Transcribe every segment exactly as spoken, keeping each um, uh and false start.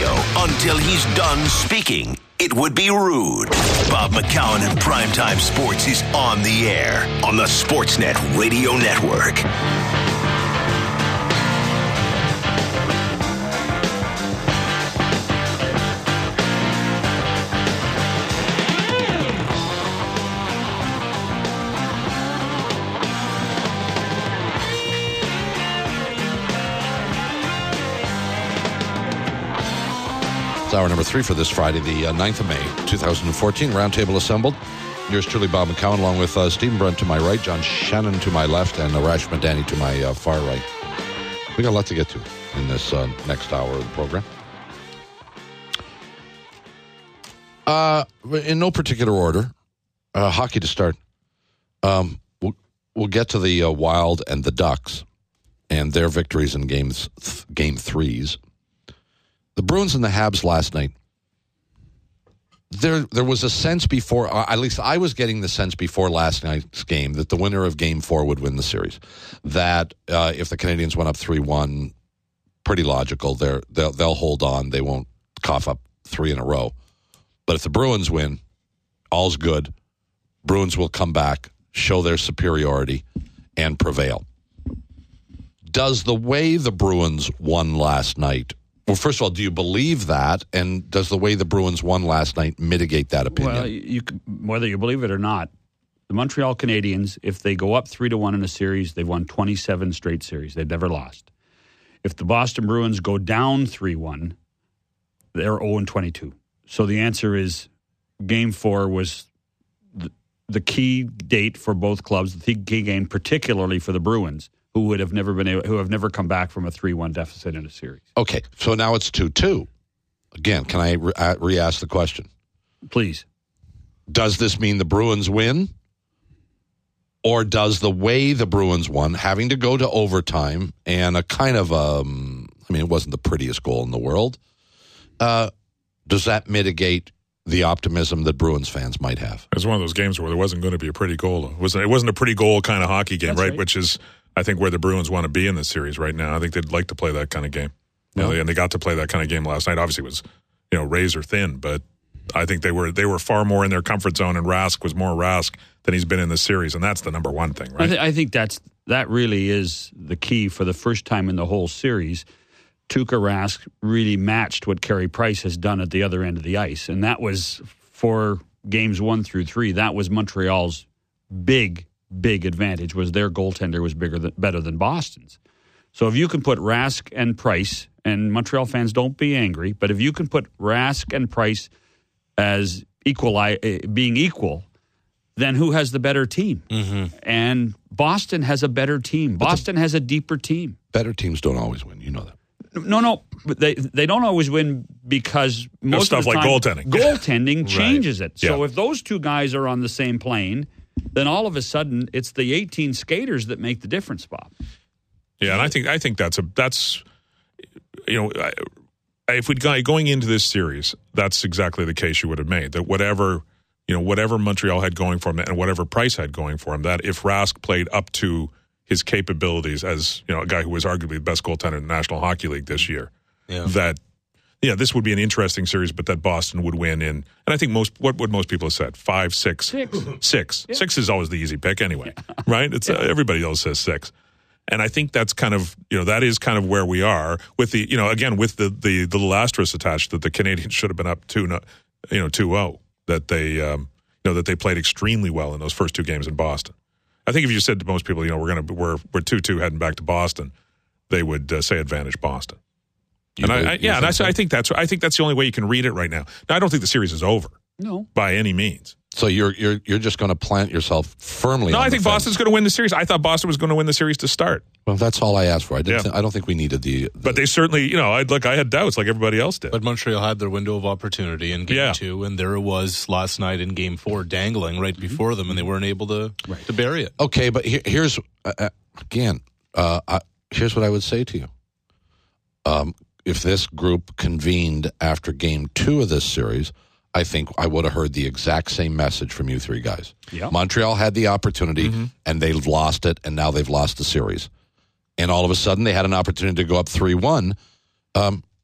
radio until he's done speaking. It would be rude. Bob McCown in Primetime Sports is on the air on the Sportsnet Radio Network. Hour number three for this Friday, the uh, ninth of May, twenty fourteen. Roundtable assembled. Yours truly, Bob McCown, along with uh, Stephen Brent to my right, John Shannon to my left, and Arash Madani to my uh, far right. We got a lot to get to in this uh, next hour of the program. Uh, in no particular order, uh, hockey to start. Um, we'll, we'll get to the uh, Wild and the Ducks and their victories in games, th- game threes. The Bruins and the Habs last night, there there was a sense before, uh, at least I was getting the sense before last night's game, that the winner of game four would win the series. That uh, if the Canadians went up three one, pretty logical, they're, they'll, they'll hold on. They won't cough up three in a row. But if the Bruins win, all's good. Bruins will come back, show their superiority, and prevail. Does the way the Bruins won last night, well, first of all, do you believe that? And does the way the Bruins won last night mitigate that opinion? Well, you, whether you believe it or not, the Montreal Canadiens, if they go up three to one in a series, they've won twenty-seven straight series. They've never lost. If the Boston Bruins go down three one, they're oh and twenty-two. So the answer is game four was the, the key date for both clubs, the key game, particularly for the Bruins, who would have never been able, who have never come back from a three one deficit in a series. Okay, so now it's two two. Again, can I re- uh, re-ask the question? Please. Does this mean the Bruins win? Or does the way the Bruins won, having to go to overtime and a kind of, um, I mean, it wasn't the prettiest goal in the world, uh, does that mitigate the optimism that Bruins fans might have? It was one of those games where there wasn't going to be a pretty goal. It wasn't, it wasn't a pretty goal kind of hockey game, right? right? Which is, I think, where the Bruins want to be in this series right now. I think they'd like to play that kind of game. You know, and they got to play that kind of game last night. Obviously, it was, you know, razor thin, but I think they were they were far more in their comfort zone, and Rask was more Rask than he's been in this series, and that's the number one thing, right? I, th- I think that's that really is the key for the first time in the whole series. Tuukka Rask really matched what Carey Price has done at the other end of the ice, and that was for games one through three. That was Montreal's big, big advantage. Was their goaltender was bigger than, better than Boston's. So if you can put Rask and Price, and Montreal fans, don't be angry, but if you can put Rask and Price as equal, uh, being equal, then who has the better team? Mm-hmm. And Boston has a better team. Boston has a deeper team. Better teams don't always win. You know that. No, no, but they they don't always win because most stuff of the like time, goaltending. Goaltending Right. changes it. So Yeah. if those two guys are on the same plane, then all of a sudden it's the eighteen skaters that make the difference, Bob. Yeah, and I think I think that's a that's you know I, if we'd gone going into this series, that's exactly the case you would have made. That whatever you know whatever Montreal had going for him and whatever Price had going for him, that if Rask played up to his capabilities as you know a guy who was arguably the best goaltender in the National Hockey League this year, yeah. that yeah this would be an interesting series, but that Boston would win in. And I think most what would most people have said five, six, six, six, yeah. six is always the easy pick anyway, yeah. right? It's yeah. uh, everybody else says six. And I think that's kind of, you know, that is kind of where we are with the, you know, again, with the, the, the little asterisk attached that the Canadians should have been up two, you know, two oh, that they, um, you know, that they played extremely well in those first two games in Boston. I think if you said to most people, you know, we're going to, we're, we're two two heading back to Boston, they would uh, say advantage Boston. You and I, I yeah, and I, so? I think that's, I think that's the only way you can read it right now. Now, I don't think the series is over. No. By any means. So you're you're you're just going to plant yourself firmly. No, on I think the Boston's going to win the series. I thought Boston was going to win the series to start. Well, that's all I asked for. I didn't. Yeah. Th- I don't think we needed the, the. But they certainly, you know, I look. I had doubts, like everybody else did. But Montreal had their window of opportunity in Game yeah. Two, and there it was last night in Game Four, dangling right before them, and they weren't able to right. to bury it. Okay, but here, here's uh, again. Uh, uh, here's what I would say to you. Um, if this group convened after Game Two of this series, I think I would have heard the exact same message from you three guys. Yeah. Montreal had the opportunity, mm-hmm. and they lost it, and now they've lost the series. And all of a sudden, they had an opportunity to go up three one. Um,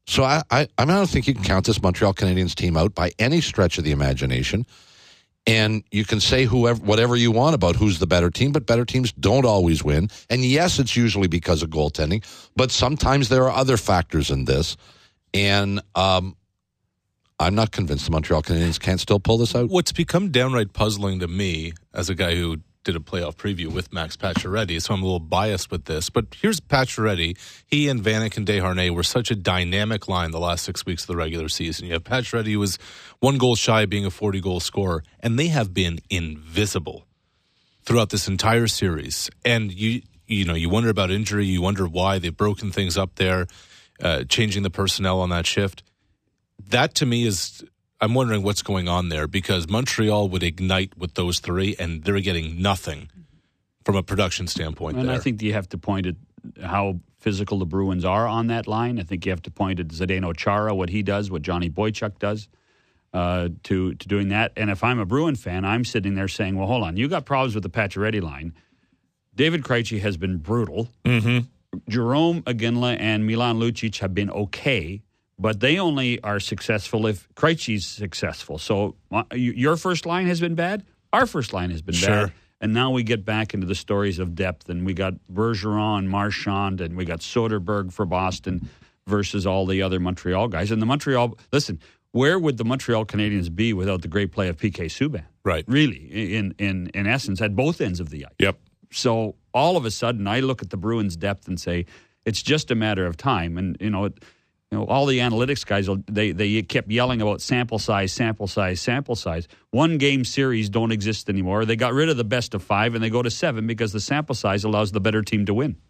So I, I, I, mean, I don't think you can count this Montreal Canadiens team out by any stretch of the imagination. And you can say whoever, whatever you want about who's the better team, but better teams don't always win. And yes, it's usually because of goaltending, but sometimes there are other factors in this. And um, I'm not convinced the Montreal Canadiens can't still pull this out. What's become downright puzzling to me as a guy who did a playoff preview with Max Pacioretty, so I'm a little biased with this. But here's Pacioretty. He and Vanek and Desharnais were such a dynamic line the last six weeks of the regular season. You have Pacioretty, who was one goal shy of being a forty-goal scorer, and they have been invisible throughout this entire series. And you you know, you wonder about injury. You wonder why they've broken things up there, uh, changing the personnel on that shift. That, to me, is... I'm wondering what's going on there, because Montreal would ignite with those three, and they're getting nothing from a production standpoint and there. I think you have to point at how physical the Bruins are on that line. I think you have to point at Zdeno Chara, what he does, what Johnny Boychuk does uh, to, to doing that. And if I'm a Bruin fan, I'm sitting there saying, well, hold on, you got problems with the Pacioretty line. David Krejci has been brutal. Mm-hmm. Jerome Iginla and Milan Lucic have been okay. But they only are successful if Krejci's successful. So uh, your first line has been bad. Our first line has been Sure. bad. And now we get back into the stories of depth. And we got Bergeron, Marchand, and we got Soderberg for Boston versus all the other Montreal guys. And the Montreal, listen, where would the Montreal Canadiens be without the great play of P K Subban? Right. Really, in, in, in essence, at both ends of the ice. Yep. So all of a sudden, I look at the Bruins' depth and say, it's just a matter of time. And, you know, it, You know, all the analytics guys, they they kept yelling about sample size, sample size, sample size. One game series don't exist anymore. They got rid of the best of five and they go to seven because the sample size allows the better team to win.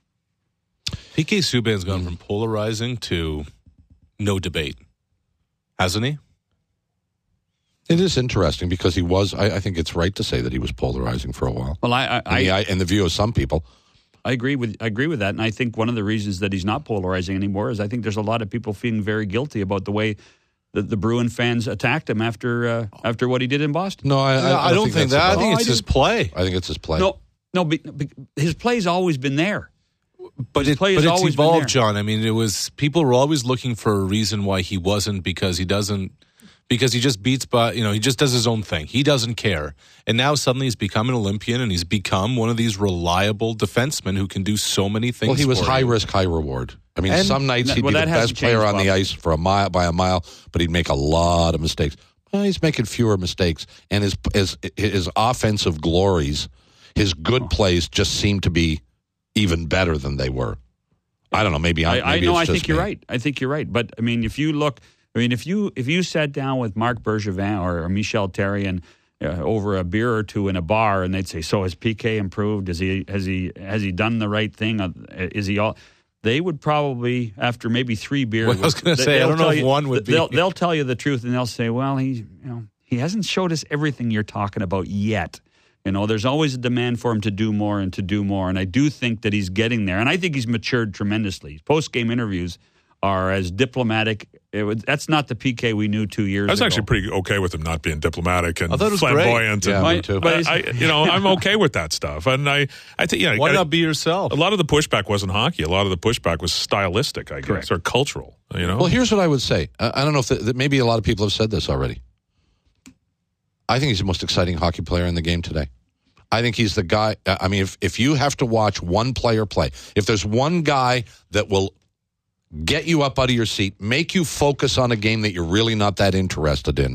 P K Subban's gone from polarizing to no debate, hasn't he? It is interesting because he was, I, I think it's right to say that he was polarizing for a while. Well, I, I, in, the, I, in the view of some people. I agree with I agree with that, and I think one of the reasons that he's not polarizing anymore is I think there's a lot of people feeling very guilty about the way that the Bruin fans attacked him after uh, after what he did in Boston. No, I, I, I don't think, think that. I think Oh, it's I his play. I think it's his play. No, no, be, be, his play's always been there. But, His it, play but has it's always been evolved, there. John. I mean, it was people were always looking for a reason why he wasn't, because he doesn't, because he just beats by, you know, he just does his own thing. He doesn't care. And now suddenly he's become an Olympian and he's become one of these reliable defensemen who can do so many things. Well, he was for high you. risk, high reward. I mean, And some nights that- he'd well, be the that hasn't best player changed, on the Bob. ice for a mile by a mile, but he'd make a lot of mistakes. Well, he's making fewer mistakes, and his his his offensive glories, his good plays, just seem to be even better than they were. I don't know. Maybe I. I, I maybe know. it's I just think you're me. right. I think you're right. But I mean, if you look, I mean, if you if you sat down with Marc Bergevin or, or Michel Therrien uh, over a beer or two in a bar, and they'd say, "So has P K improved? Has he has he has he done the right thing? Uh, Is he all?" They would probably, after maybe three beers, Well, I was going to they- say, I they'll don't know tell if you- one would be. They'll, they'll tell you the truth, and they'll say, "Well, he, you know, he hasn't showed us everything you're talking about yet." You know, there's always a demand for him to do more and to do more, and I do think that he's getting there, and I think he's matured tremendously. Post-game interviews are as diplomatic. It was, that's not the P K we knew two years ago. I was actually pretty okay with him not being diplomatic and I thought it was flamboyant. great. And, Yeah, me too. But I, I- you know, I'm okay with that stuff. And I, I think, yeah, Why I- not be yourself? a lot of the pushback wasn't hockey. A lot of the pushback was stylistic, I guess, Correct. or cultural. You know, Well, here's what I would say. I, I don't know if the, that maybe a lot of people have said this already. I think he's the most exciting hockey player in the game today. I think he's the guy. I mean, if, if you have to watch one player play, if there's one guy that will get you up out of your seat, make you focus on a game that you're really not that interested in,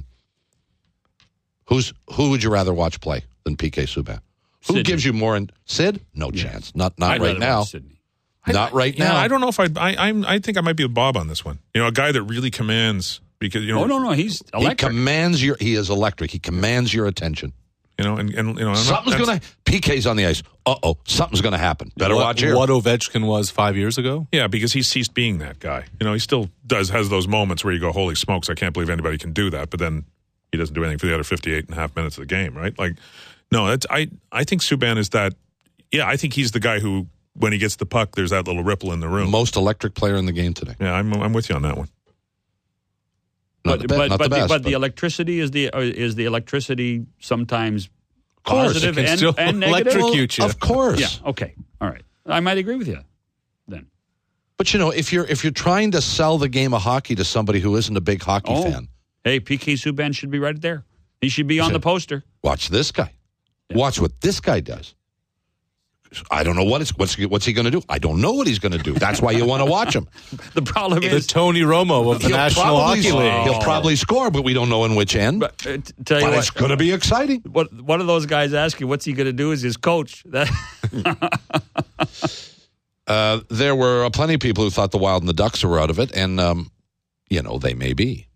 who's who would you rather watch play than P K Subban? Who Sidney. gives you more? In, Sid? No chance. Not not I'd right rather now. watch Sidney. Not right yeah, now. I don't know if I'd, I, I'm, I think I might be with Bob on this one. You know, a guy that really commands because you know, Oh no, no, he's He electric. commands your. He is electric. He commands your attention. you know, and, and you know, I'm not- Something's that's- going to. P K's on the ice. Uh oh. Something's going to happen. Better what, watch here. What Ovechkin was five years ago? Yeah, because he ceased being that guy. You know, he still does has those moments where you go, "Holy smokes, I can't believe anybody can do that." But then he doesn't do anything for the other fifty-eight and a half minutes of the game, right? Like, no, it's, I I think Subban is that. Yeah, I think he's the guy who, when he gets the puck, there's that little ripple in the room. Most electric player in the game today. Yeah, I'm I'm with you on that one. Not but the, be- but, not but, the best. but the electricity is the uh, is the electricity sometimes course, positive it can and, still and negative. electrocute you. Of course. Yeah. Okay. All right. I might agree with you then. But you know, if you're if you're trying to sell the game of hockey to somebody who isn't a big hockey Oh. fan, Hey, P K Subban should be right there. He should be on it? the poster. watch this guy. Watch what this guy does. I don't know what it's what's what's he going to do. I don't know what he's going to do. That's why you want to watch him. The problem The is, Tony Romo of the He'll National probably, Hockey League. he'll probably score, but we don't know in which end. but, But, uh, t- tell you it's what, going to be exciting. what one of those guys ask you, what's he going to do as his coach? That Uh, there were uh, plenty of people who thought the Wild and the Ducks were out of it, and um, you know they may be.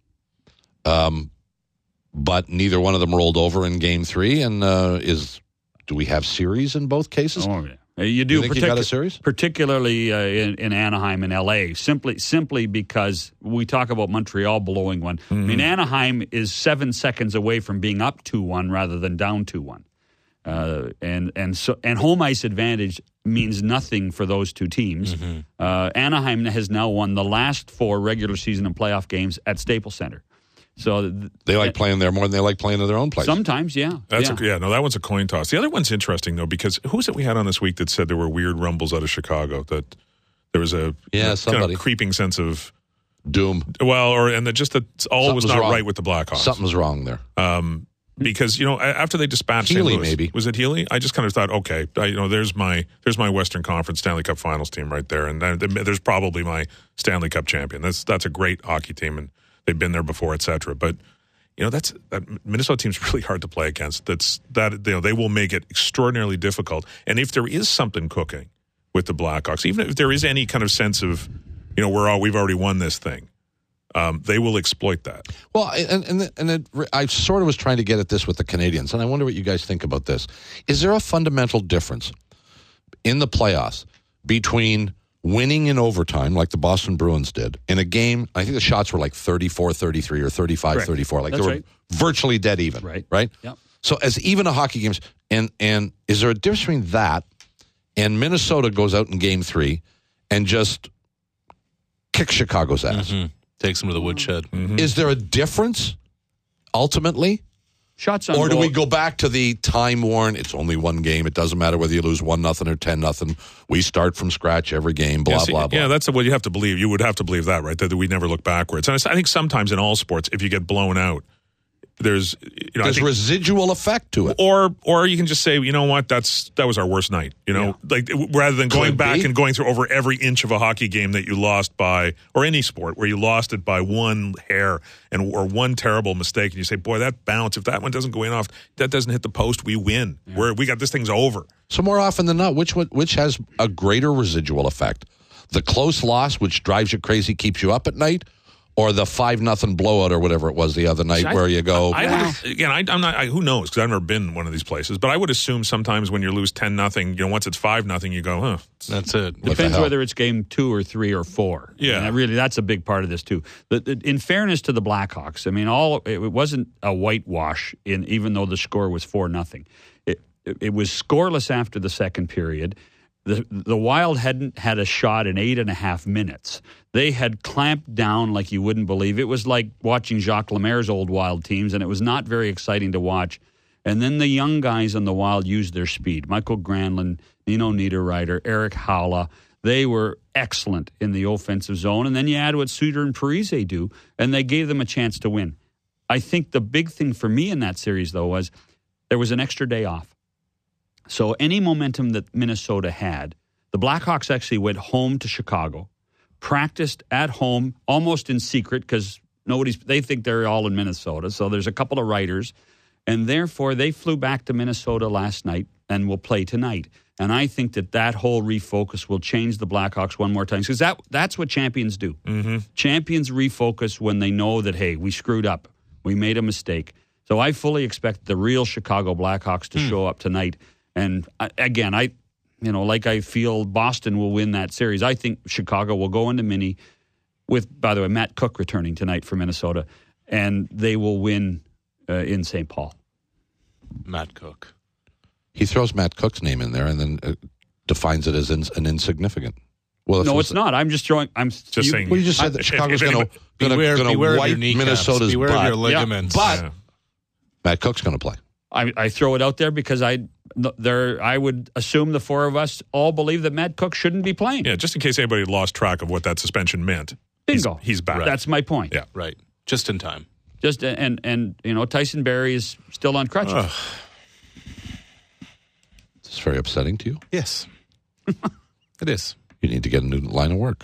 Um, but neither one of them rolled over in Game Three, and uh, is do we have series in both cases? oh, yeah. You do You think you got a series? particularly uh, in, in Anaheim and L A. Simply, simply because we talk about Montreal blowing one. Mm-hmm. I mean, Anaheim is seven seconds away from being up two one rather than down two one, uh, and and so and home ice advantage means nothing for those two teams. Mm-hmm. Uh, Anaheim has now won the last four regular season and playoff games at Staples Center. So th- They like playing there more than they like playing in their own place. sometimes, yeah, That's yeah. A, yeah, no, that one's a coin toss. The other one's interesting though because who was it we had on this week that said there were weird rumbles out of Chicago, that there was a Yeah, you know, somebody. kind of creeping sense of Doom. well, or and that just that all was Something's not wrong. right with the Blackhawks. Something's wrong there. Um, because you know a- after they dispatched Healy, Saint Louis, maybe. was it Healy? I just kind of thought, okay, I, you know, there's my there's my Western Conference Stanley Cup Finals team right there, and uh, there's probably my Stanley Cup champion. That's that's a great hockey team, and they've been there before, et cetera. But you know, that's that Minnesota team's really hard to play against. That's that you know they will make it extraordinarily difficult. And if there is something cooking with the Blackhawks, even if there is any kind of sense of you know we're all we've already won this thing. Um, they will exploit that. Well, and and and it, I sort of was trying to get at this with the Canadians, and I wonder what you guys think about this. Is there a fundamental difference in the playoffs between winning in overtime, like the Boston Bruins did, in a game? I think the shots were like thirty-four thirty-three or thirty-five thirty-four. Like That's they were right. virtually dead even. Right. Right? Yep. So as even a hockey games, and and is there a difference between that and Minnesota goes out in game three and just kicks Chicago's ass? Mm-hmm. Takes them to the woodshed. Mm-hmm. Is there a difference ultimately? Shots on Or do goal. we go back to the time worn, it's only one game, it doesn't matter whether you lose one nothing or ten nothing. We start from scratch every game, blah, yeah, see, blah, blah. Yeah, that's what you have to believe. You would have to believe that, right? That we never look backwards. And I think sometimes in all sports, if you get blown out, there's you know, I There's think, residual effect to it. or or you can just say, you know what, that's that was our worst night. You know, like rather than going Could back be. and going through over every inch of a hockey game that you lost by, or any sport where you lost it by one hair and or one terrible mistake, and you say, boy, that bounce, if that one doesn't go in off, that doesn't hit the post, we win. We're, we got this thing's over. So more often than not, which one- which has a greater residual effect? The close loss, which drives you crazy, keeps you up at night, or the five nothing blowout or whatever it was the other night I- where you go, I would, again, I, I'm not. I, who knows? Because I've never been in one of these places. But I would assume sometimes when you lose ten nothing, you know, once it's five nothing, you go, huh? That's it. What the Depends hell? whether it's game two or three or four. Yeah. And that really, that's a big part of this too. The, the, in fairness to the Blackhawks, I mean, all it, it wasn't a whitewash. In even though the score was four nothing, it, it it was scoreless after the second period. The the Wild hadn't had a shot in eight and a half minutes. They had clamped down like you wouldn't believe. It was like watching Jacques Lemaire's old Wild teams, and it was not very exciting to watch. And then the young guys on the Wild used their speed. Michael Granlund, Nino Niederreiter, Eric Haula. They were excellent in the offensive zone. And then you add what Suter and Parise do, and they gave them a chance to win. I think the big thing for me in that series, though, was there was an extra day off. So any momentum that Minnesota had, the Blackhawks actually went home to Chicago, practiced at home, almost in secret because nobody's. They think they're all in Minnesota. So there's a couple of writers, and therefore they flew back to Minnesota last night and will play tonight. And I think that that whole refocus will change the Blackhawks one more time because that that's what champions do. Mm-hmm. Champions refocus when they know that, hey, we screwed up, we made a mistake. So I fully expect the real Chicago Blackhawks to hmm. show up tonight. And again, I, you know, like I feel Boston will win that series. I think Chicago will go into mini with, by the way, Matt Cook returning tonight for Minnesota, and they will win uh, in Saint Paul. Matt Cook. he throws Matt Cook's name in there and then uh, defines it as in, an insignificant. Well, no, it's not. I'm just throwing. I'm Just you, saying. Well, you just said that If- Chicago's if going to Beware, going beware to of wipe your kneecaps. Minnesota's Beware of butt. your ligaments. But Yeah. Matt Cook's going to play. I, I throw it out there because I there, I would assume the four of us all believe that Matt Cook shouldn't be playing. Yeah, just in case anybody lost track of what that suspension meant. Bingo. He's, he's back. Right. That's my point. Yeah. Right. Just in time. Just and and you know Tyson Barrie is still on crutches. Ugh. It's very upsetting to you. Yes. It is. You need to get a new line of work.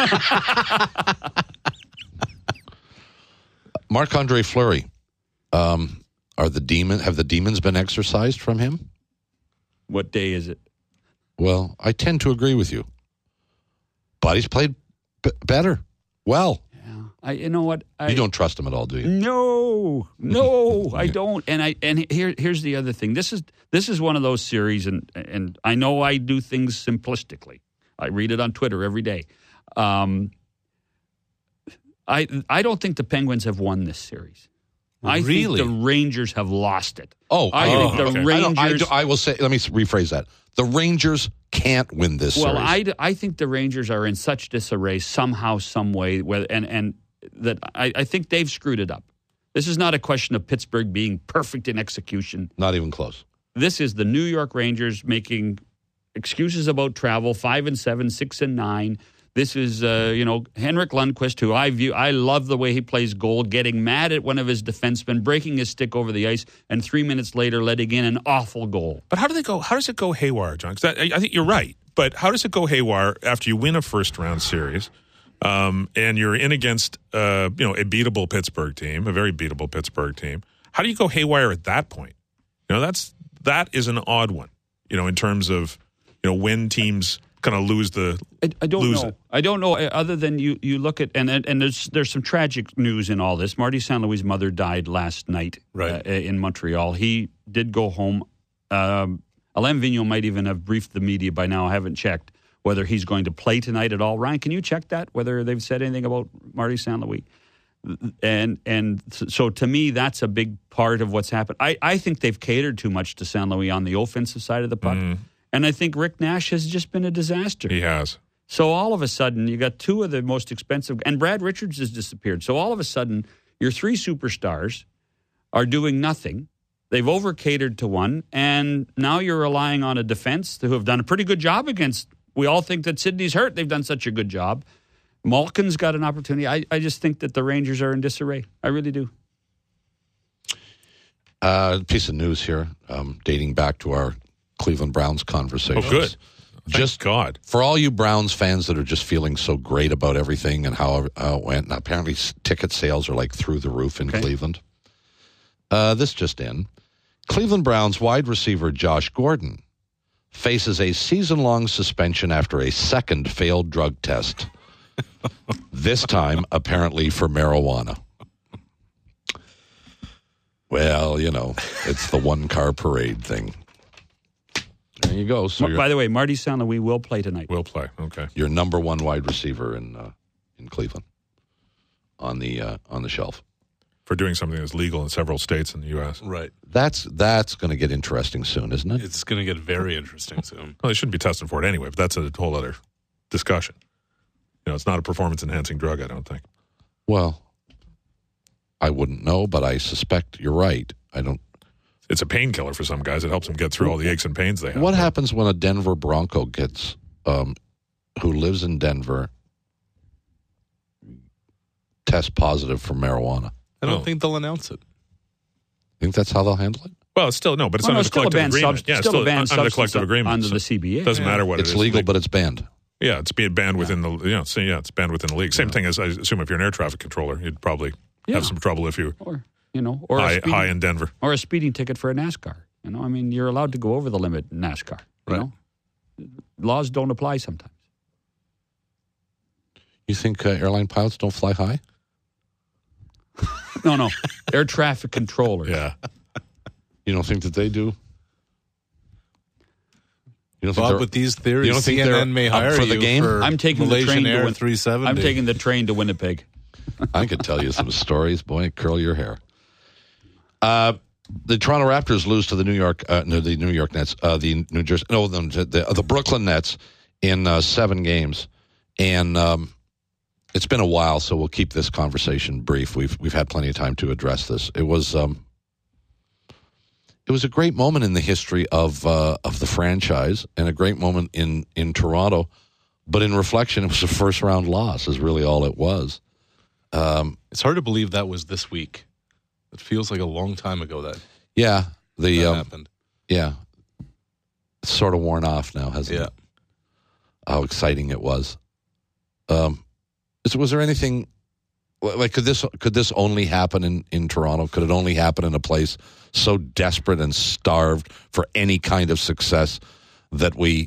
Marc-Andre Fleury. Um, are the demon have the demons been exorcised from him? What day is it? Well, I tend to agree with you. But he's played b- better. Well, Yeah. I you know what? I, you don't trust him at all, do you? No, no, I don't. And I and here here's the other thing. This is this is one of those series, and and I know I do things simplistically. I read it on Twitter every day. Um, I I don't think the Penguins have won this series. I Really? think the Rangers have lost it. Oh, I oh, think the okay. I, don't- I, Rangers. do- I will say. Let me s- rephrase that. The Rangers can't win this Well, series. I, I think the Rangers are in such disarray somehow, some way, whether, and and that I, I think they've screwed it up. This is not a question of Pittsburgh being perfect in execution. Not even close. This is the New York Rangers making excuses about travel, five and seven, six and nine. This is, uh, you know, Henrik Lundqvist, who I view, I love the way he plays goal, getting mad at one of his defensemen, breaking his stick over the ice, and three minutes later letting in an awful goal. But how do they go? How does it go haywire, John? 'Cause that, I I think you're right. But how does it go haywire after you win a first round series, um, and you're in against uh, you know a beatable Pittsburgh team, a very beatable Pittsburgh team? How do you go haywire at that point? You know, that's that is an odd one. You know, in terms of you know when teams kind of lose the I, I don't lose know. it. I don't know. uh, Other than you, you look at and and and there's there's some tragic news in all this. Marty Saint Louis' mother died last night, Right. uh, in Montreal. He did go home. Um, Alain Vigneault might even have briefed the media by now. I haven't checked whether he's going to play tonight at all. Ryan, can you check that? Whether they've said anything about Marty Saint Louis? And and so to me, that's a big part of what's happened. I, I think they've catered too much to Saint Louis on the offensive side of the puck. And I think Rick Nash has just been a disaster. he has. So all of a sudden, you got two of the most expensive, and Brad Richards has disappeared. So all of a sudden, your three superstars are doing nothing. They've over-catered to one, and now you're relying on a defense who have done a pretty good job against. We all think that Sidney's hurt. They've done such a good job. Malkin's got an opportunity. I, I just think that the Rangers are in disarray. I really do. Uh, piece of news here, um, dating back to our Cleveland Browns conversation. Oh, good. Thank Just God. for all you Browns fans that are just feeling so great about everything and how uh, it went, and apparently s- ticket sales are like through the roof in Okay. Cleveland. Uh, this just in. Cleveland Browns wide receiver Josh Gordon faces a season-long suspension after a second failed drug test. This time, apparently, for marijuana. Well, you know, it's the one-car parade thing. There you go. So By you're, the way, Marty Saint Louis will play tonight. Will play. Okay. you're number one wide receiver in uh, in Cleveland on the uh, on the shelf. For doing something that's legal in several states in the U S. Right. That's that's going to get interesting soon, isn't it? It's going to get very interesting soon. Well, they shouldn't be testing for it anyway, but that's a whole other discussion. You know, it's not a performance-enhancing drug, I don't think. Well, I wouldn't know, but I suspect you're right. I don't. It's a painkiller for some guys. It helps them get through all the aches and pains they have. What happens when a Denver Bronco gets, um, who lives in Denver, tests positive for marijuana? I don't Oh. think they'll announce it. Think that's how they'll handle it? Well, it's still no, but it's Well, no, under the still a collective banned agreement. substance. Yeah, it's still a banned under the substance collective agreement. under so the C B A. it doesn't Yeah. matter what It's it is. legal, Like- but it's banned. yeah, it's being banned within the you know, so yeah, it's banned within the league. Same thing as I assume if you're an air traffic controller, you'd probably Yeah. have some trouble if you Or you know, or a high, speeding, high in Denver. or a speeding ticket for a NASCAR. You know, I mean, you're allowed to go over the limit in NASCAR. You Right. know, laws don't apply sometimes. You think uh, airline pilots don't fly high? No, no, air traffic controllers. Yeah, You don't think that they do? You don't think Bob, they're- with these theories, you don't think C N N they're may up hire for the you game? for I'm taking the Malaysian train to Air win- three seventy. I'm taking the train to Winnipeg. I could tell you some stories. Boy, curl your hair. Uh, the Toronto Raptors lose to the New York, uh, no, the New York Nets, uh, the New Jersey, no, the the, the Brooklyn Nets in uh, seven games, and um, it's been a while, so we'll keep this conversation brief. We've we've had plenty of time to address this. It was um, it was a great moment in the history of uh, of the franchise and a great moment in, in Toronto. But in reflection, it was a first round loss is really all it was. Um, it's hard to believe that was this week. It feels like a long time ago that yeah, the that um, happened. Yeah, it's sort of worn off now, hasn't Yeah. it? How exciting it was. Um, is, was there anything like could this could this only happen in, in Toronto? Could it only happen in a place so desperate and starved for any kind of success that we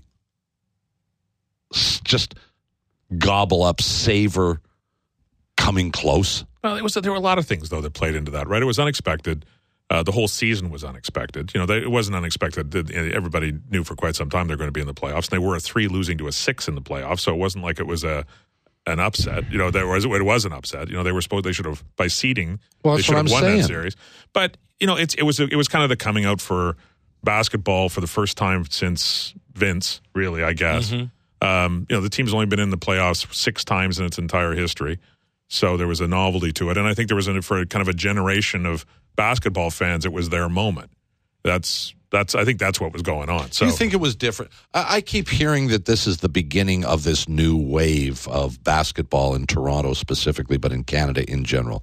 s- just gobble up, savor coming close? Well, it was there were a lot of things though that played into that, right? It was unexpected. Uh, the whole season was unexpected. You know, they, it wasn't unexpected. Everybody knew for quite some time they're going to be in the playoffs. And they were a three losing to a six in the playoffs, so it wasn't like it was a an upset. You know, there was it was an upset. You know, they were supposed they should have by seeding Well, they that's should what have I'm won saying. that series. But you know, it's it was it was kind of the coming out for basketball for the first time since Vince, really, I guess. Mm-hmm. Um, you know, the team's only been in the playoffs six times in its entire history. So there was a novelty to it. And I think there was, a, for kind of a generation of basketball fans, it was their moment. That's, that's. I think that's what was going on. So Do you think it was different? I, I keep hearing that this is the beginning of this new wave of basketball in Toronto specifically, but in Canada in general.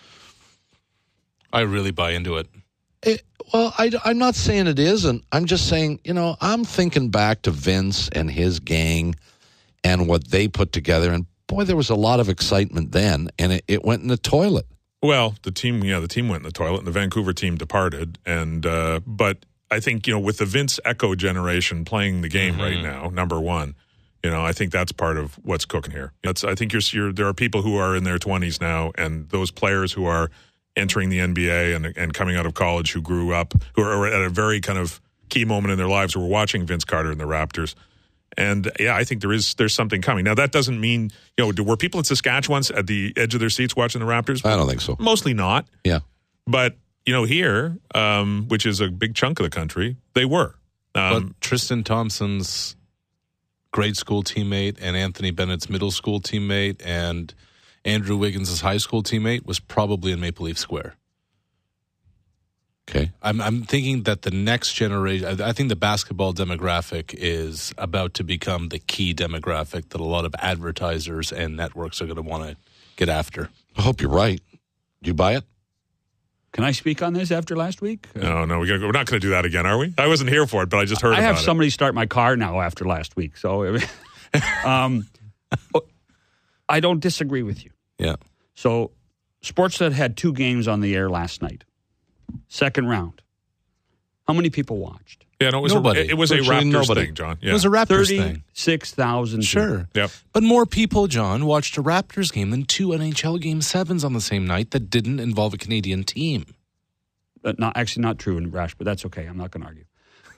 I really buy into it. It, well, I, I'm not saying it isn't. I'm just saying, you know, I'm thinking back to Vince and his gang and what they put together. And boy, there was a lot of excitement then, and it, it went in the toilet. Well, the team, yeah, the team went in the toilet, and the Vancouver team departed. And uh, but I think you know, with the Vince Echo generation playing the game Mm-hmm. right now, number one, you know, I think that's part of what's cooking here. That's I think you're, you're there are people who are in their twenties now, and those players who are entering the N B A and and coming out of college who grew up, who are at a very kind of key moment in their lives, who were watching Vince Carter and the Raptors. And yeah, I think there is there's something coming. Now that doesn't mean, you know, were people in Saskatchewan at the edge of their seats watching the Raptors? I don't think so. Mostly not. Yeah. But, you know, here, um, which is a big chunk of the country, they were. Um, But Tristan Thompson's grade school teammate and Anthony Bennett's middle school teammate and Andrew Wiggins' high school teammate was probably in Maple Leaf Square. Okay. I'm, I'm thinking that the next generation, I think the basketball demographic is about to become the key demographic that a lot of advertisers and networks are going to want to get after. I hope you're right. Do you buy it? Can I speak on this after last week? no, no, we gotta go. We're not going to do that again, are we? I wasn't here for it, but I just heard I about have it. somebody start my car now after last week, so um, I don't disagree with you. Yeah. So Sportsnet had two games on the air last night, second round. How many people watched? Yeah, no, it was Nobody. a, it was a Virtually Raptors nobody. thing, John. Yeah. It was a Raptors thing. thirty-six thousand. Sure. Yep. But more people, John, watched a Raptors game than two N H L Game sevens on the same night that didn't involve a Canadian team. Uh, not actually not true in Rash, but that's okay. I'm not going to argue.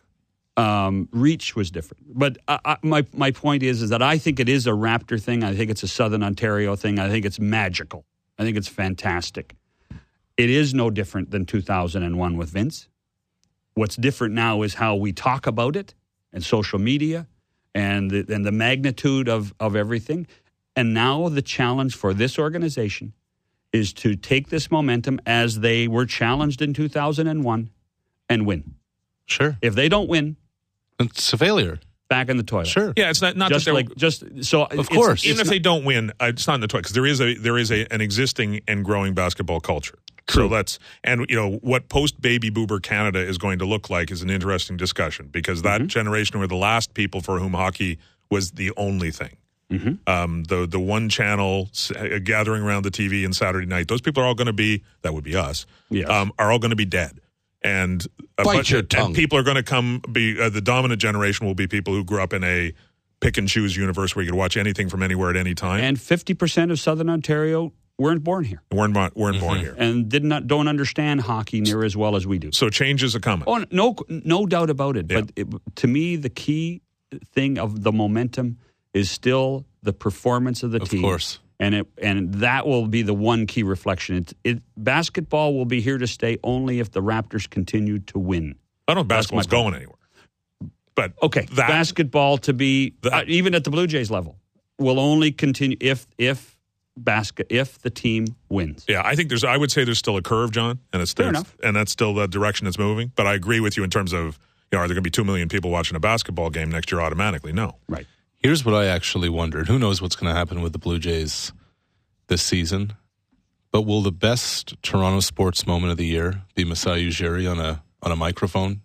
Um, reach was different, but I, I, my my point is is that I think it is a Raptor thing. I think it's a Southern Ontario thing. I think it's magical. I think it's fantastic. It is no different than two thousand one with Vince. What's different now is how we talk about it and social media and the, and the magnitude of, of everything. And now the challenge for this organization is to take this momentum as they were challenged in two thousand one and win. Sure. If they don't win, It's a failure. back in the toilet. Sure. Yeah, it's not not Just that they're- like just so Of course. even if they don't win, uh, it's not in the toy because there is a there is a, an existing and growing basketball culture. So let's and you know what post baby boomer Canada is going to look like is an interesting discussion because that Mm-hmm. generation were the last people for whom hockey was the only thing. Mm-hmm. Um, the the one channel uh, gathering around the T V on Saturday night, those people are all going to be that would be us. Yes. Um, are all going to be dead. And a Bite bunch your of- tongue. and people are going to come be uh, the dominant generation will be people who grew up in a pick and choose universe where you could watch anything from anywhere at any time. And fifty percent of Southern Ontario weren't born here weren't bo- weren't Mm-hmm. born here. and did not don't understand hockey near as well as we do. So changes are coming. Oh, no, no doubt about it. Yeah. But it, to me, the key thing of the momentum is still the performance of the Of team. course. And it and that will be the one key reflection. It, it basketball will be here to stay only if the Raptors continue to win. I don't know if That's my basketball's going anywhere. But Okay, that, basketball to be That- uh, even at the Blue Jays level will only continue if if basket if the team wins. Yeah, I think there's. I would say there's still a curve, John, and it's Fair there's- enough. and that's still the direction it's moving. But I agree with you in terms of, you know, are there going to be two million people watching a basketball game next year automatically? No. Right. Here's what I actually wondered. Who knows what's going to happen with the Blue Jays this season? But will the best Toronto sports moment of the year be Masai Ujiri on a on a microphone?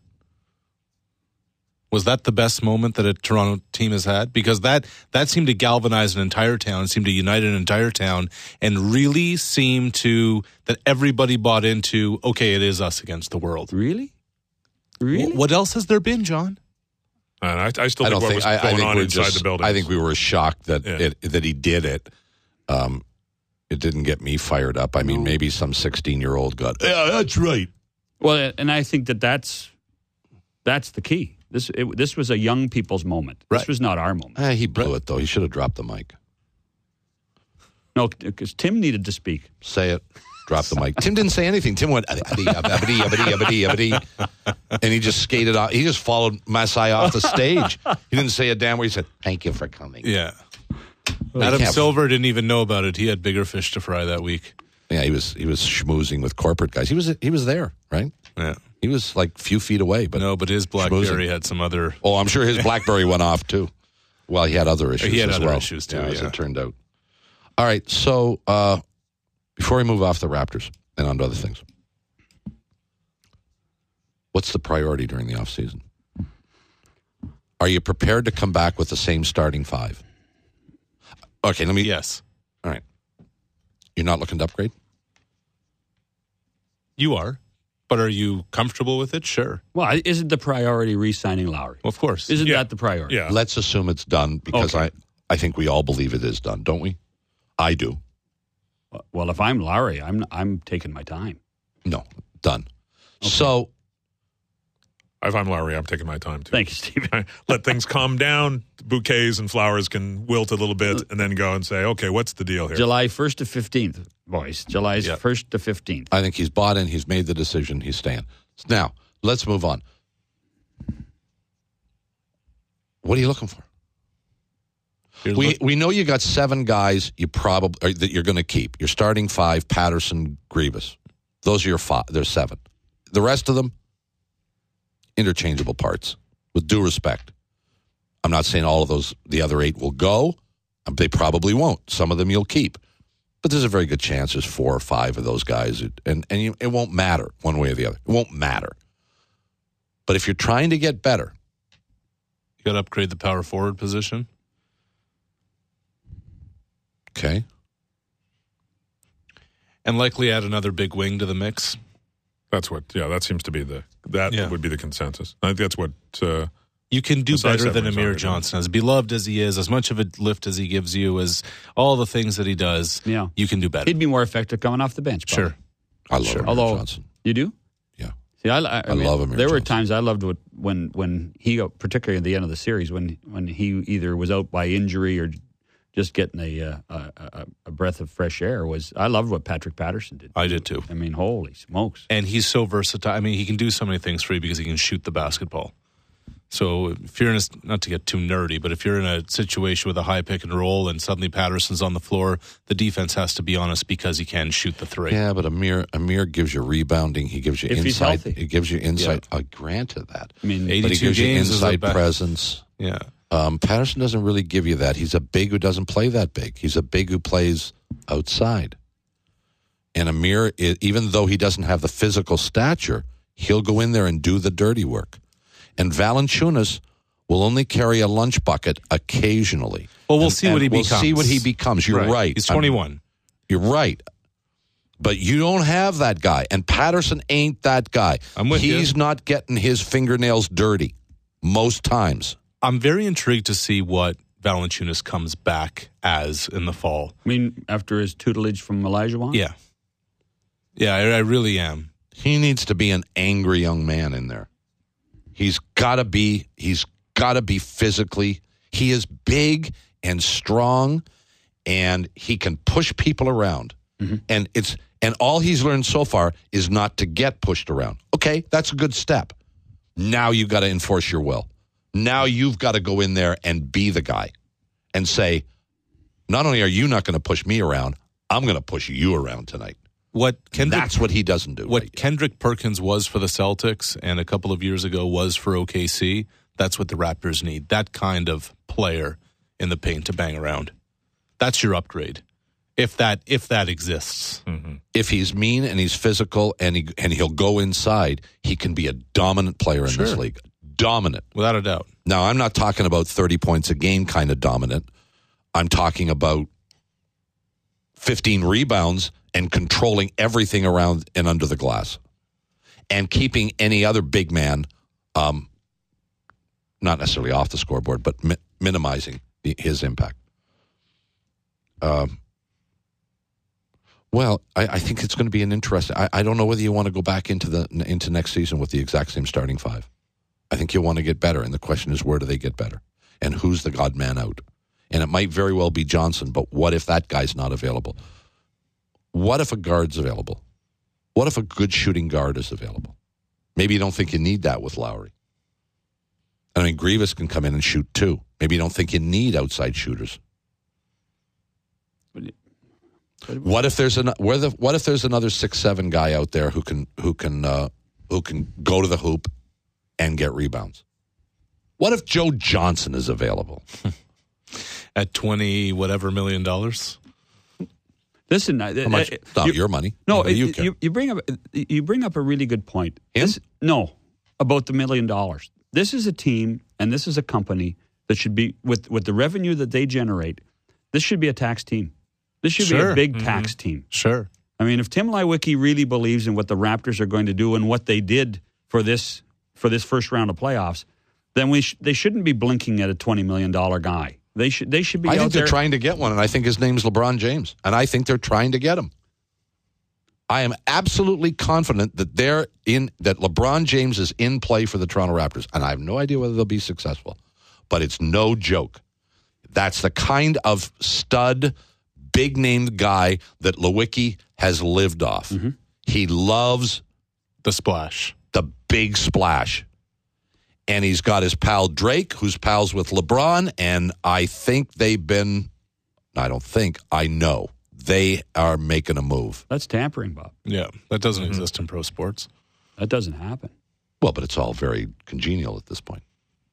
Was that the best moment that a Toronto team has had? Because that, that seemed to galvanize an entire town, seemed to unite an entire town, and really seemed to, that everybody bought into, okay, it is us against the world. Really? Really? What else has there been, John? And I, I still I think don't what think. was I, I going think on we're inside just. the building. I think we were shocked that Yeah. it that he did it. Um, it didn't get me fired up. I mean, maybe some sixteen-year-old got. Yeah, that's right. Well, and I think that that's that's the key. This it, this was a young people's moment. Right. This was not our moment. Eh, he blew it though. He should have dropped the mic. No, because Tim needed to speak. Say it. Drop the mic. Tim didn't say anything. Tim went, "Abadi, abadi, abadi, abadi, abadi," and he just skated off. He just followed Masai off the stage. He didn't say a damn word. He said, "Thank you for coming." Yeah. Well, Adam you can't- Silver didn't even know about it. He had bigger fish to fry that week. Yeah, he was he was schmoozing with corporate guys. He was he was there, right? Yeah. He was like a few feet away, but No, but his BlackBerry schmoozing. had some other... Oh, I'm sure his BlackBerry went off too. Well, he had other issues. He had as other well. issues, too, as yeah. it turned out. All right, so uh, before we move off the Raptors and on to other things, what's the priority during the offseason? Are you prepared to come back with the same starting five? Okay, let me. Yes. All right. You're not looking to upgrade? You are. But are you comfortable with it? Sure. Well, isn't the priority re-signing Lowry? Of course. Isn't Yeah. that the priority? Yeah. Let's assume it's done because Okay. I, I think we all believe it is done, don't we? I do. Well, if I'm Lowry, I'm I'm taking my time. No, done. So If I'm Lowry, I'm taking my time too. Thank you, Stephen. Let things calm down. Bouquets and flowers can wilt a little bit, and then go and say, okay, what's the deal here? July first to fifteenth, boys. July Yeah. first to fifteenth. I think he's bought in. He's made the decision. He's staying. Now, let's move on. What are you looking for? You're We look- we know you got seven guys you probably that you're going to keep. You're starting five: Patterson, Grievous. Those are your five. There's seven. The rest of them, interchangeable parts. With due respect, I'm not saying all of those. The other eight will go. They probably won't. Some of them you'll keep, but there's a very good chance there's four or five of those guys, and and you, it won't matter one way or the other. It won't matter. But if you're trying to get better, you got to upgrade the power forward position. okay. And likely add another big wing to the mix. That's what, yeah, that seems to be the, that Yeah. would be the consensus. I think that's what, uh, You can do Besides better than Evans Amir already. Johnson. As beloved as he is, as much of a lift as he gives you, as all the things that he does, Yeah. you can do better. He'd be more effective coming off the bench. probably. Sure. I love Sure. Amir Although Johnson. you do. Yeah. See, I, I, I love Amir There were Johnson. times I loved what, when when he, particularly at the end of the series, when when he either was out by injury or just getting a uh, a, a, a breath of fresh air. Was I loved what Patrick Patterson did. I did too. I mean, holy smokes! And he's so versatile. I mean, he can do so many things for you because he can shoot the basketball. So if you're in a, not to get too nerdy, but if you're in a situation with a high pick and roll and suddenly Patterson's on the floor, the defense has to be honest because he can shoot the three. Yeah, but Amir Amir gives you rebounding. He gives you If he's insight. healthy. He gives you insight. I granted that. I mean, But he eighty-two gives you games is a inside ba- presence. Yeah. Um, Patterson doesn't really give you that. He's a big who doesn't play that big. He's a big who plays outside. And Amir, i- even though he doesn't have the physical stature, he'll go in there and do the dirty work. And Valanciunas will only carry a lunch bucket occasionally. Well, we'll And- see what he and we'll becomes. see what he becomes. You're right. He's I'm- twenty-one. You're right. But you don't have that guy. And Patterson ain't that guy. I'm with you. He's not getting his fingernails dirty most times. I'm very intrigued to see what Valanciunas comes back as in the fall. I mean, after his tutelage from Elijah Wan. Yeah. Yeah, I, I really am. He needs to be an angry young man in there. He's got to be he's got to be physically. He is big and strong and he can push people around. Mm-hmm. And it's and all he's learned so far is not to get pushed around. Okay, that's a good step. Now you got to enforce your will. Now you've got to go in there and be the guy and say, not only are you not going to push me around, I'm going to push you around tonight. What Kendrick, That's what he doesn't do. What right Kendrick Perkins was for the Celtics and a couple of years ago was for O K C, that's what the Raptors need. That kind of player in the paint to bang around. That's your upgrade, if that if that exists. Mm-hmm. If he's mean and he's physical and he and he'll go inside, he can be a dominant player in Sure. this league. Dominant. Without a doubt. Now, I'm not talking about thirty points a game kind of dominant. I'm talking about fifteen rebounds and controlling everything around and under the glass and keeping any other big man, um, not necessarily off the scoreboard, but mi- minimizing the, his impact. Um, well, I, I think it's going to be an interesting. I, I don't know whether you want to go back into the into next season with the exact same starting five. I think you'll want to get better, and the question is, where do they get better, and who's the God man out? And it might very well be Johnson, but what if that guy's not available? What if a guard's available? What if a good shooting guard is available? Maybe you don't think you need that with Lowry. I mean, Grievous can come in and shoot too. Maybe you don't think you need outside shooters. What if there's an where the what if there's another six seven guy out there who can who can uh, who can go to the hoop and get rebounds? What if Joe Johnson is available At twenty whatever million dollars? Listen, uh, How much? uh, Not you- your money. No, What do you you, care? you, you bring up you bring up a really good point. Him? This- no, about the million dollars. This is a team and this is a company that should be with with the revenue that they generate. This should be a tax team. This should be Sure. a big tax team. Sure. I mean, if Tim Lewicki really believes in what the Raptors are going to do and what they did for this for this first round of playoffs, then we sh- they shouldn't be blinking at a twenty million dollar guy. They should they should be. I out think they're there. trying to get one, and I think his name's LeBron James, and I think they're trying to get him. I am absolutely confident that they're in that LeBron James is in play for the Toronto Raptors, and I have no idea whether they'll be successful, but it's no joke. That's the kind of stud, big-named guy that Lewicki has lived off. Mm-hmm. He loves The splash. the big splash. And he's got his pal Drake, who's pals with LeBron, and I think they've been, I don't think, I know, they are making a move. That's tampering, Bob. Yeah. That doesn't exist in pro sports. That doesn't happen. Well, but it's all very congenial at this point.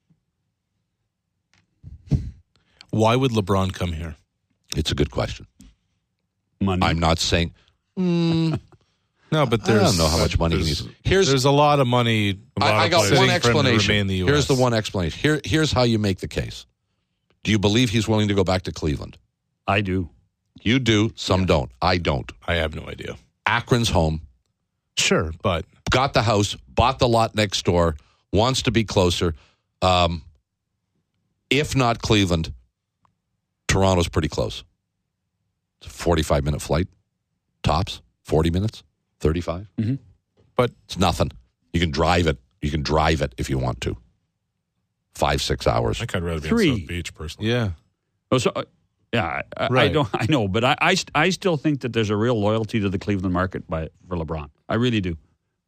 Why would LeBron come here? It's a good question. Money. I'm not saying, mm, No, but I there's don't know how much money he there's- needs. Here's, There's a lot of money. A lot I, I of got players. one sitting for him to remain explanation. in the U S. Here's the one explanation. Here, here's how you make the case. Do you believe he's willing to go back to Cleveland? I do. You do. Some don't. I don't. I have no idea. Akron's home. Sure, but Got the house, bought the lot next door, wants to be closer. Um, if not Cleveland, Toronto's pretty close. It's a forty-five minute flight, tops, forty minutes, thirty-five. Mm-hmm. but It's nothing. You can drive it. You can drive it if you want to. Five, six hours. I think I'd rather be Three. on South Beach, personally. yeah. Oh, so, uh, yeah, I, I Right. don't. I know, but I, I, st- I still think that there's a real loyalty to the Cleveland market by for LeBron. I really do.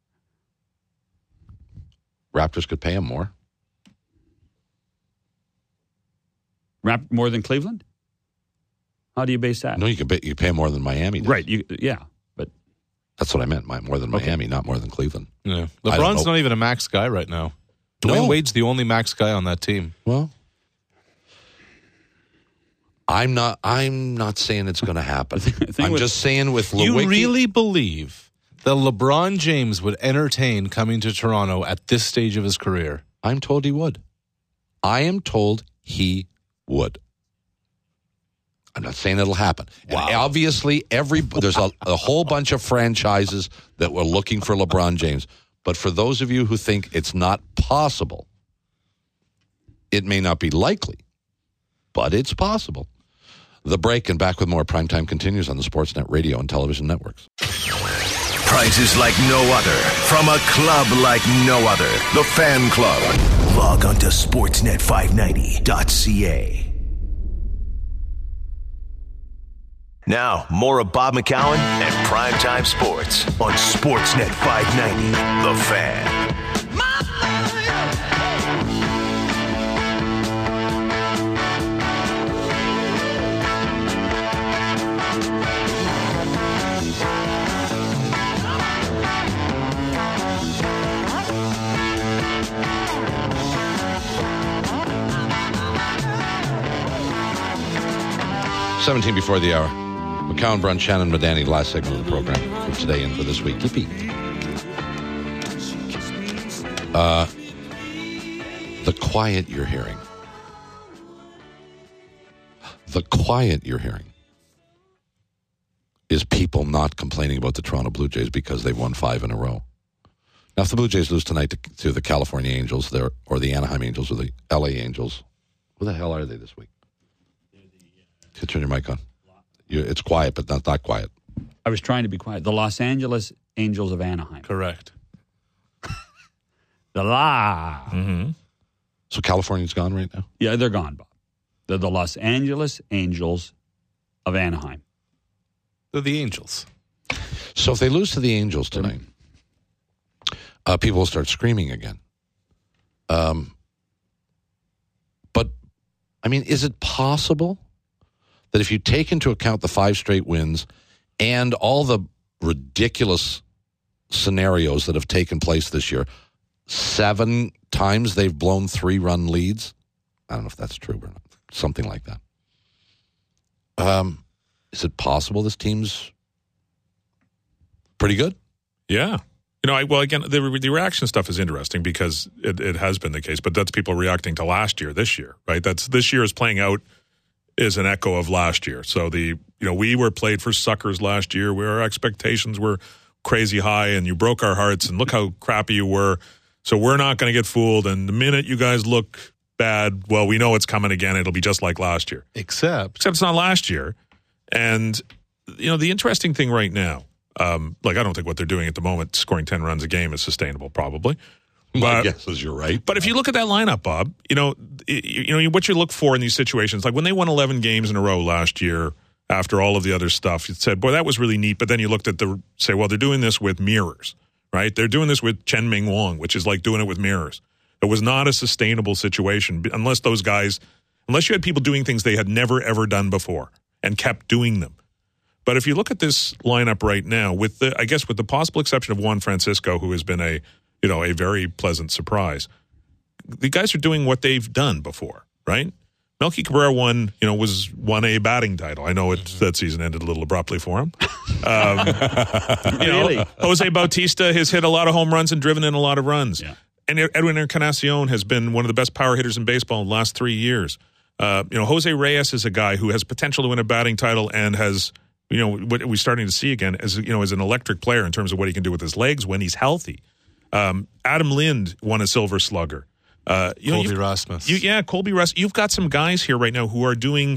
Raptors could pay him more. Rap more than Cleveland? How do you base that? No, you can pay, you pay him more than Miami does. Right. You, yeah, but That's what I meant. My, more than Okay. Miami, not more than Cleveland. Yeah. I don't LeBron's know. not even a max guy right now. Dwayne No. Wade's the only max guy on that team. Well, I'm not. I'm not saying it's going to happen. thing I'm with- just saying with You Lewicki, really believe that LeBron James would entertain coming to Toronto at this stage of his career? I'm told he would. I am told he would. I'm not saying it'll happen. And obviously, every there's a, a whole bunch of franchises that were looking for LeBron James. But for those of you who think it's not possible, it may not be likely, but it's possible. The break and back with more. Primetime continues on the Sportsnet radio and television networks. Prizes like no other from a club like no other. The Fan Club. Log on to sportsnet five ninety dot c a. Now, more of Bob McCown and Primetime Sports on Sportsnet five ninety, The Fan. seventeen before the hour. McCown, Brunch, Shannon, Madani, last segment of the program for today and for this week. Yippee. Uh, the quiet you're hearing. The quiet you're hearing is people not complaining about the Toronto Blue Jays because they've won five in a row. Now, if the Blue Jays lose tonight to, to the California Angels there, or the Anaheim Angels or the L A Angels, who the hell are they this week? You turn your mic on. You, it's quiet, but not that quiet. I was trying to be quiet. The Los Angeles Angels of Anaheim. Correct. The La. Mm-hmm. So California's gone right now? Yeah, they're gone, Bob. They're the Los Angeles Angels of Anaheim. They're the Angels. So if they lose to the Angels tonight, uh, people will start screaming again. Um, but, I mean, is it possible that if you take into account the five straight wins and all the ridiculous scenarios that have taken place this year, seven times they've blown three-run leads? I don't know if that's true or not. Something like that. Um, is it possible this team's pretty good? Yeah. You know, I, well, again, the, the reaction stuff is interesting because it, it has been the case, but that's people reacting to last year, this year, right? That's this year is playing out is an echo of last year. So the, you know, we were played for suckers last year where our expectations were crazy high and you broke our hearts and look how crappy you were. So we're not going to get fooled. And the minute you guys look bad, well, we know it's coming again. It'll be just like last year. Except, Except it's not last year. And, you know, the interesting thing right now, um, like I don't think what they're doing at the moment, scoring ten runs a game, is sustainable, probably. My But, guess is you're right. but if you look at that lineup, Bob, you know, you, you know what you look for in these situations, like when they won eleven games in a row last year after all of the other stuff, you said, boy, that was really neat. But then you looked at the, say, well, they're doing this with mirrors, right? They're doing this with Chen Ming Wong, which is like doing it with mirrors. It was not a sustainable situation unless those guys, unless you had people doing things they had never, ever done before and kept doing them. But if you look at this lineup right now, with the, I guess with the possible exception of Juan Francisco, who has been a, you know, a very pleasant surprise, the guys are doing what they've done before, right? Melky Cabrera won, you know, was won a batting title. I know it, mm-hmm. that season ended a little abruptly for him. Um, you know, Really? Jose Bautista has hit a lot of home runs and driven in a lot of runs. Yeah. And Edwin Encarnacion has been one of the best power hitters in baseball in the last three years. Uh, you know, Jose Reyes is a guy who has potential to win a batting title and has, you know, what we're starting to see again as, you know, as an electric player in terms of what he can do with his legs when he's healthy. Um, Adam Lind won a Silver Slugger. Uh, you Colby know, Rasmus. You, yeah, Colby Rasmus. You've got some guys here right now who are doing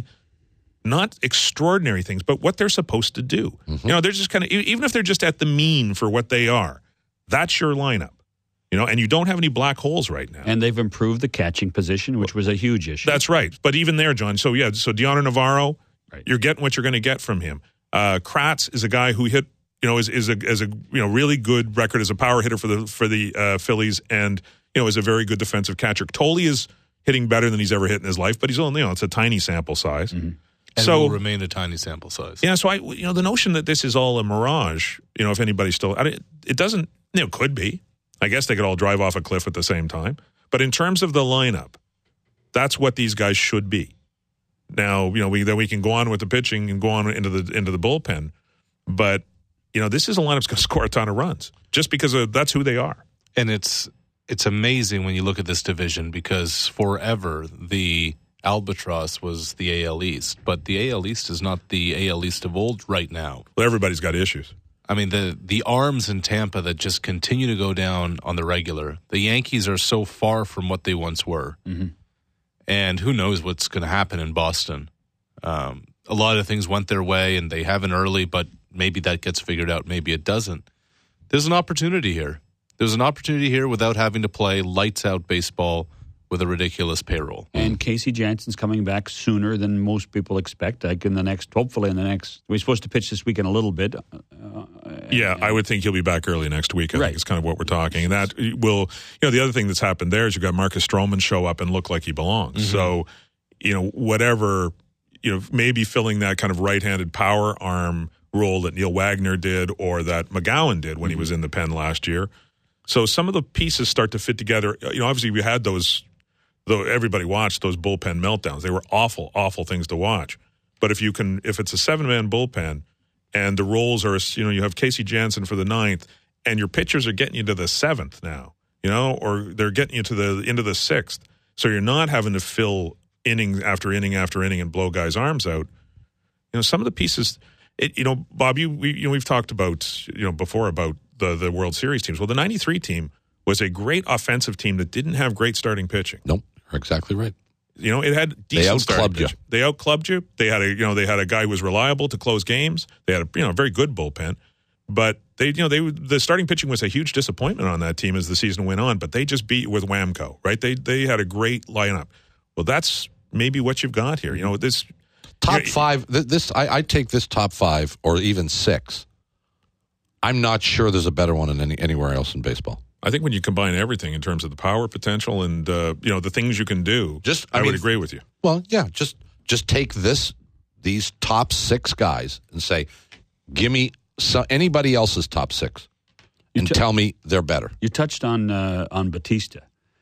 not extraordinary things, but what they're supposed to do. Mm-hmm. You know, they're just kind of, even if they're just at the mean for what they are, that's your lineup. You know, and you don't have any black holes right now. And they've improved the catching position, which was a huge issue. That's right. But even there, John, so yeah, so Deanna Navarro, right. You're you're getting what you're going to get from him. Uh, Kratz is a guy who hit, you know, is is a is a you know really good record as a power hitter for the for the uh, Phillies, and you know is a very good defensive catcher. Tolley is hitting better than he's ever hit in his life, but he's only, you know, it's a tiny sample size. Mm-hmm. And so will remain a tiny sample size. Yeah, so I, you know, the notion that this is all a mirage, you know, if anybody's still, I, it doesn't, you know, could be. I guess they could all drive off a cliff at the same time. But in terms of the lineup, that's what these guys should be. Now, you know, we then we can go on with the pitching and go on into the into the bullpen, but you know, this is a lineup that's going to score a ton of runs just because of, that's who they are. And it's it's amazing when you look at this division because forever the albatross was the A L East, but the A L East is not the A L East of old right now. Well, everybody's got issues. I mean, the the arms in Tampa that just continue to go down on the regular. The Yankees are so far from what they once were. Mm-hmm. And who knows what's going to happen in Boston. Um, a lot of things went their way, and they haven't early, but maybe that gets figured out. Maybe it doesn't. There's an opportunity here. There's an opportunity here without having to play lights-out baseball with a ridiculous payroll. And Casey Jansen's coming back sooner than most people expect. Like in the next, hopefully in the next, we're supposed to pitch this weekend a little bit. Uh, yeah, and, I would think he'll be back early next week. I right. think it's kind of what we're talking. And that will, you know, the other thing that's happened there is you've got Marcus Stroman show up and look like he belongs. Mm-hmm. So, you know, whatever, you know, maybe filling that kind of right-handed power arm role that Neil Wagner did or that McGowan did when mm-hmm. he was in the pen last year. So some of the pieces start to fit together. You know, obviously we had those, though everybody watched those bullpen meltdowns. They were awful, awful things to watch. But if you can, if it's a seven-man bullpen and the roles are, you know, you have Casey Janssen for the ninth and your pitchers are getting you to the seventh now, you know, or they're getting you to the into the sixth. So you're not having to fill inning after inning after inning and blow guys' arms out. You know, some of the pieces, it, you know, Bob, you, we, you know, we've talked about, you know, before about the, the World Series teams. Well, the ninety-three team was a great offensive team that didn't have great starting pitching. Nope, you're exactly right. You know, it had decent starting They out-clubbed you. pitching. They out-clubbed you. They had a, you know, they had a guy who was reliable to close games. They had a, you know, very good bullpen. But they, you know, they the starting pitching was a huge disappointment on that team as the season went on. But they just beat with Whamco, right? They they had a great lineup. Well, that's maybe what you've got here. You know, this top you know, five. Th- this I, I take this top five or even six. I'm not sure there's a better one in any, anywhere else in baseball. I think when you combine everything in terms of the power potential and uh, you know the things you can do, Just I, I would mean- agree with you. Well, yeah, just just take this these top six guys and say, give me so, anybody else's top six, and t- tell me they're better. You touched on uh, on Batista.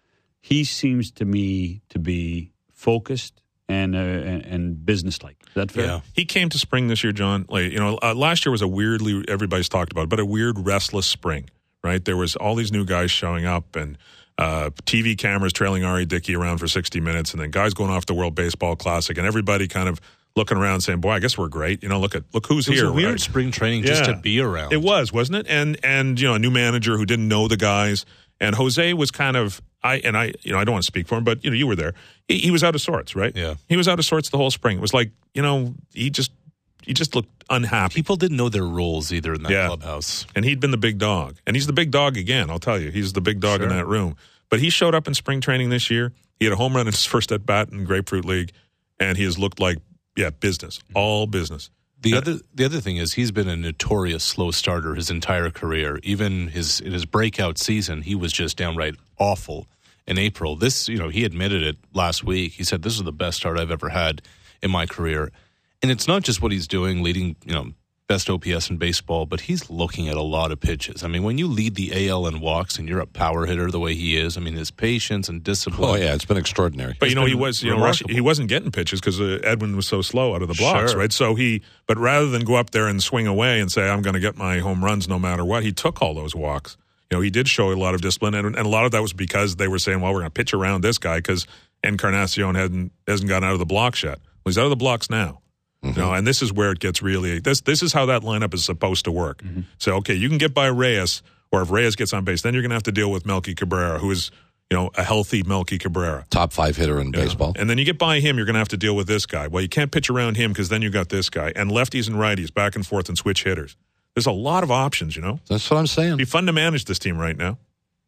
He seems to me to be focused and uh, and, and businesslike. Is that fair? Yeah. He came to spring this year, John. Like you know, uh, last year was a weirdly everybody's talked about, it, but a weird restless spring. Right, there was all these new guys showing up and uh, T V cameras trailing Ari Dickey around for sixty minutes, and then guys going off the World Baseball Classic, and everybody kind of looking around saying, "Boy, I guess we're great." You know, look at look who's It was here. a weird right? spring training just Yeah. to be around. It was, wasn't it? And and you know, a new manager who didn't know the guys, and Jose was kind of I and I you know I don't want to speak for him, but you know you were there. He, he was out of sorts, right? Yeah. he was out of sorts the whole spring. It was like you know he just he just looked unhappy. People didn't know their roles either in that Yeah. clubhouse. And he'd been the big dog. And he's the big dog again, I'll tell you. He's the big dog in Sure. that room. But he showed up in spring training this year. He had a home run in his first at bat in Grapefruit League. And he has looked like, yeah, business. All business. The Uh, other the other thing is he's been a notorious slow starter his entire career. Even his in his breakout season, he was just downright awful in April. This, you know, he admitted it last week. He said, "This is the best start I've ever had in my career." And it's not just what he's doing, leading, you know, best O P S in baseball, but he's looking at a lot of pitches. I mean, when you lead the A L in walks and you're a power hitter the way he is, I mean, his patience and discipline. Oh yeah, it's been extraordinary. But you know, he been was you know Rush, remarkable. he wasn't getting pitches because uh, Edwin was so slow out of the blocks, Sure. right? So he, but rather than go up there and swing away and say I'm going to get my home runs no matter what, he took all those walks. You know, he did show a lot of discipline, and, and a lot of that was because they were saying, well, we're going to pitch around this guy because Encarnacion hadn't hasn't gotten out of the blocks yet. Well, he's out of the blocks now. Mm-hmm. You know, and this is where it gets really this this is how that lineup is supposed to work. Mm-hmm. So okay, you can get by Reyes, or if Reyes gets on base, then you're going to have to deal with Melky Cabrera, who is you know a healthy Melky Cabrera. Top five hitter in You know? baseball. And then you get by him, you're going to have to deal with this guy. Well, you can't pitch around him because then you got this guy. And lefties and righties, back and forth and switch hitters. There's a lot of options, you know. That's what I'm saying. It'd be fun to manage this team right now.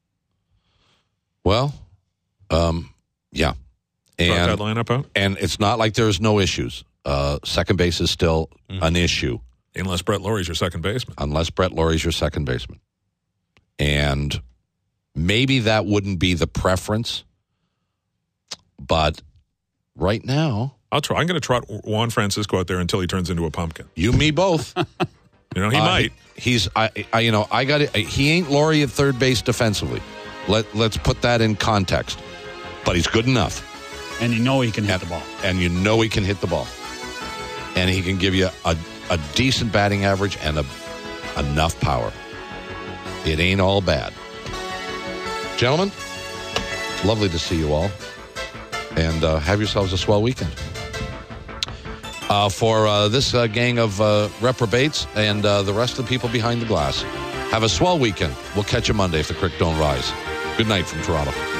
Well, um, yeah, Brought that and lineup out. and it's not like there's no issues. Uh, second base is still an issue Unless Brett Laurie's your second baseman. unless Brett Laurie's your second baseman, and maybe that wouldn't be the preference, but right now, I'll try. I'm going to trot Juan Francisco out there until he turns into a pumpkin. you, me, both. You know, he Uh, might. he- he's, I, I, you know, I got it. He ain't Laurie at third base defensively. Let Let's put that in context. But he's good enough, And you know he can hit and, the ball. and you know he can hit the ball, and he can give you a, a decent batting average and a, enough power. It ain't all bad, gentlemen. Lovely to see you all, and uh, have yourselves a swell weekend. Uh, for uh, this uh, gang of uh, reprobates and uh, the rest of the people behind the glass, have a swell weekend. We'll catch you Monday if the creek don't rise. Good night from Toronto.